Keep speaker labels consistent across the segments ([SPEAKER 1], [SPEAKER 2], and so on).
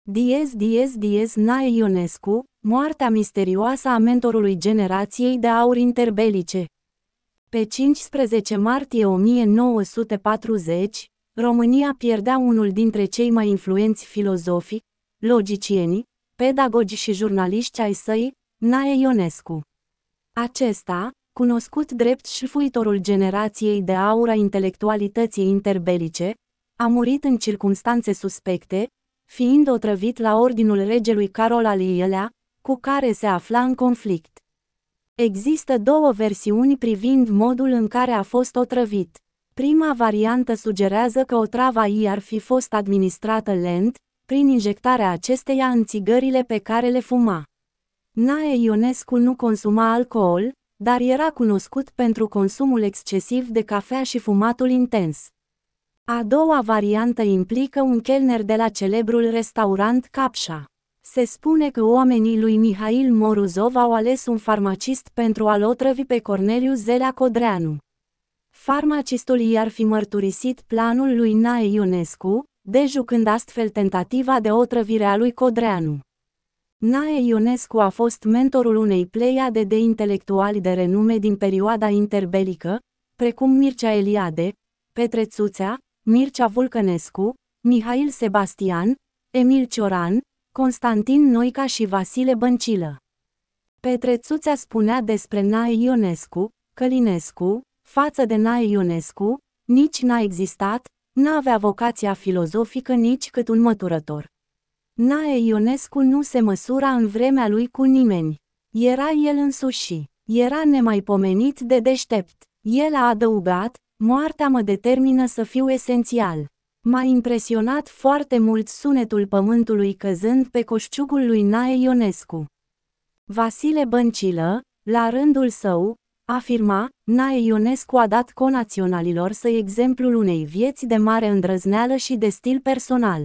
[SPEAKER 1] Diez Nae Ionescu, moartea misterioasă a mentorului generației de aur interbelice. Pe 15 martie 1940, România pierdea unul dintre cei mai influenți filozofi, logicieni, pedagogi și jurnaliști ai săi, Nae Ionescu. Acesta, cunoscut drept șlefuitorul generației de aur a intelectualității interbelice, a murit în circumstanțe suspecte, fiind otrăvit la ordinul regelui Carol al I-lea, cu care se afla în conflict. Există două versiuni privind modul în care a fost otrăvit. Prima variantă sugerează că otrava i ar fi fost administrată lent, prin injectarea acesteia în țigările pe care le fuma. Nae Ionescu nu consuma alcool, dar era cunoscut pentru consumul excesiv de cafea și fumatul intens. A doua variantă implică un chelner de la celebrul restaurant Capșa. Se spune că oamenii lui Mihail Moruzov au ales un farmacist pentru a-l otrăvi pe Corneliu Zelea Codreanu. Farmacistul i-ar fi mărturisit planul lui Nae Ionescu, dejucând astfel tentativa de otrăvire a lui Codreanu. Nae Ionescu a fost mentorul unei pleiade de intelectuali de renume din perioada interbelică, precum Mircea Eliade, Petre Țuțea, Mircea Vulcănescu, Mihail Sebastian, Emil Cioran, Constantin Noica și Vasile Băncilă. Petre Țuțea spunea despre Nae Ionescu, Călinescu, față de Nae Ionescu, nici n-a existat, n-avea vocația filozofică nici cât un măturător. Nae Ionescu nu se măsura în vremea lui cu nimeni. Era el însuși. Era nemaipomenit de deștept. El a adăugat, moartea mă determină să fiu esențial. M-a impresionat foarte mult sunetul pământului căzând pe coșciugul lui Nae Ionescu. Vasile Băncilă, la rândul său, afirma, Nae Ionescu a dat conaționalilor săi exemplul unei vieți de mare îndrăzneală și de stil personal.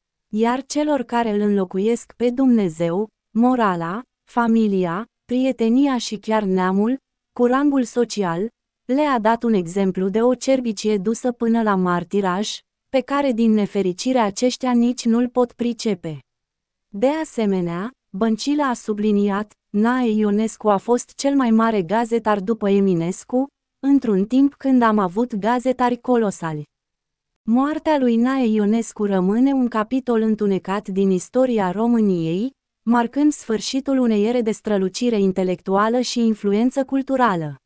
[SPEAKER 1] Iar celor care îl înlocuiesc pe Dumnezeu, morala, familia, prietenia și chiar neamul, cu rangul social, le-a dat un exemplu de o cerbicie dusă până la martiraj, pe care din nefericire aceștia nici nu-l pot pricepe. De asemenea, Băncilă a subliniat, Nae Ionescu a fost cel mai mare gazetar după Eminescu, într-un timp când am avut gazetari colosali. Moartea lui Nae Ionescu rămâne un capitol întunecat din istoria României, marcând sfârșitul unei ere de strălucire intelectuală și influență culturală.